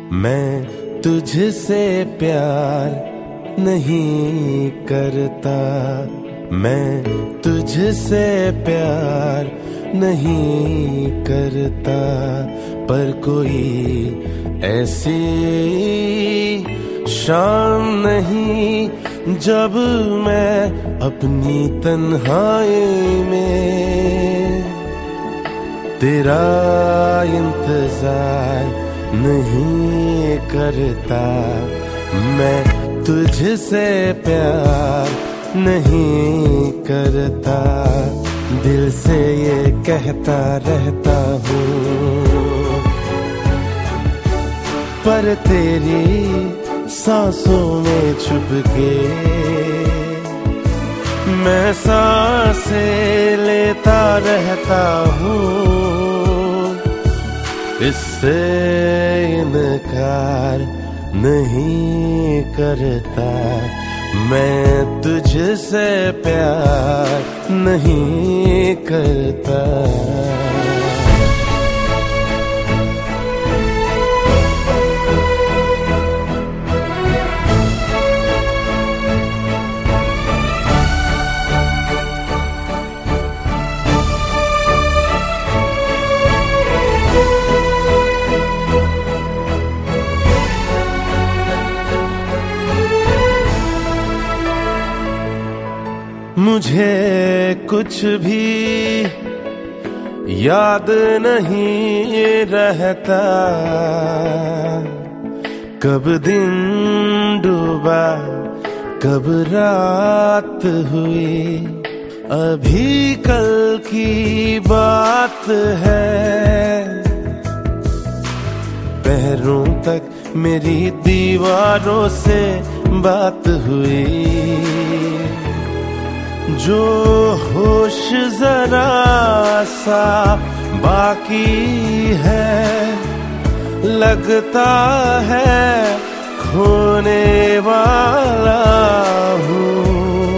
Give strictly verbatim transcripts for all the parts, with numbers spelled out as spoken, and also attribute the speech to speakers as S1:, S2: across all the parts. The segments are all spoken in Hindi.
S1: मैं तुझसे प्यार नहीं करता, मैं तुझसे प्यार नहीं करता, पर कोई ऐसी शाम नहीं जब मैं अपनी तन्हाई में तेरा इंतजार नहीं करता। मैं तुझसे प्यार नहीं करता, दिल से ये कहता रहता हूँ, पर तेरी सांसों में छुप के मैं सांसें लेता रहता हूँ। इससे इनकार नहीं करता, मैं तुझसे प्यार नहीं करता। मुझे कुछ भी याद नहीं रहता, कब दिन डूबा कब रात हुई, अभी कल की बात है। पैरों तक मेरी दीवारों से बात हुई, जो होश जरा सा बाकी है, लगता है खोने वाला हूँ।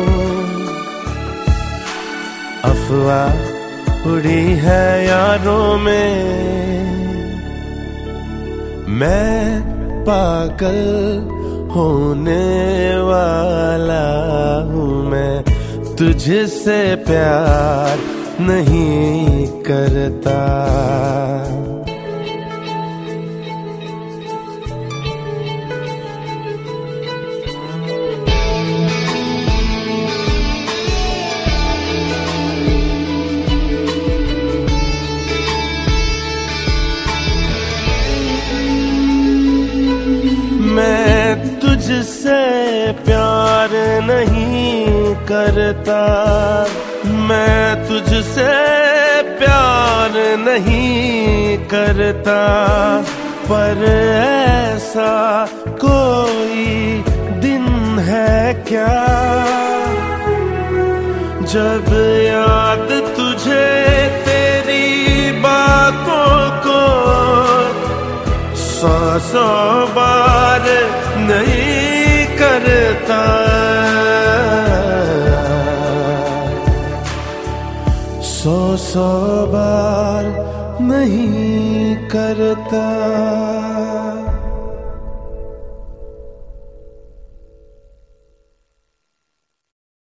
S1: अफवाह उड़ी है यारों में, मैं पागल होने वाला हूँ। मैं तुझसे प्यार नहीं करता, मैं तुझसे प्यार नहीं करता, मैं तुझसे प्यार नहीं करता, पर ऐसा कोई दिन है क्या जब याद तुझे तेरी बातों को सौ सौ बार नहीं करता, सौ सौ बार नहीं करता।